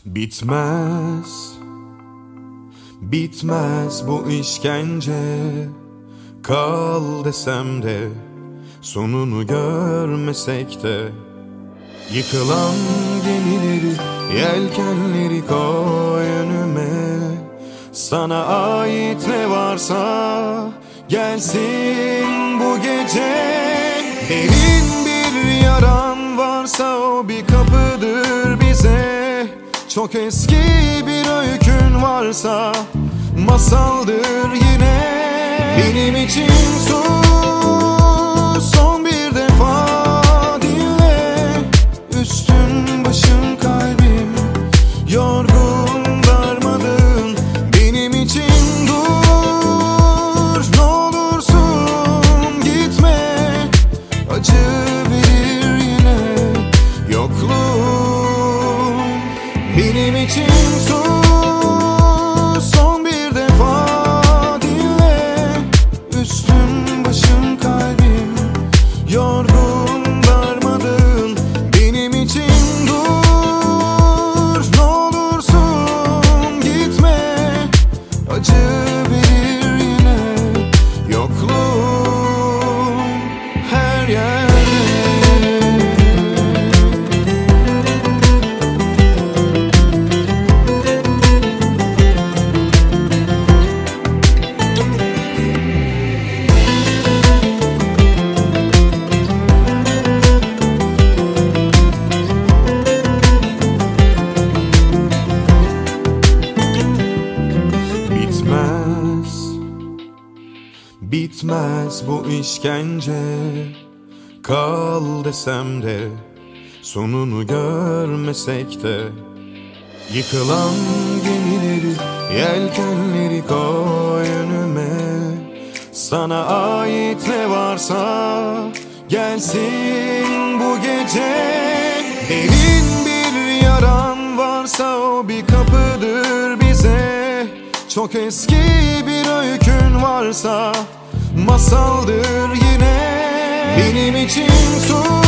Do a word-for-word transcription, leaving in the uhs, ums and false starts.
Bitmez, bitmez bu işkence. Kal desem de, sonunu görmesek de. Yıkılan gemileri, yelkenleri koy önüme. Sana ait ne varsa gelsin bu gece. Derin bir yaran varsa o bir kapıdır bize. Çok eski bir öykün varsa masaldır yine. Benim için sus, son bir defa dinle. Üstün başım kalbim yorgun darmadağın. Benim için dur, ne olursun gitme. Acı verir yine yokluğum. Benim için sus, son bir defa dinle. Üstüm başım kalbim yorgun darmadağın. Benim için dur, ne olursun gitme. Acı verir yine yokluğum her yerde. Bitmez bu işkence. Kal desem de, sonunu görmesek de. Yıkılan gemileri, yelkenleri koy önüme. Sana ait ne varsa gelsin bu gece. Derin bir yaran varsa o bir kapıdır bize. Çok eski bir öykün varsa masaldır yine. Benim için sus.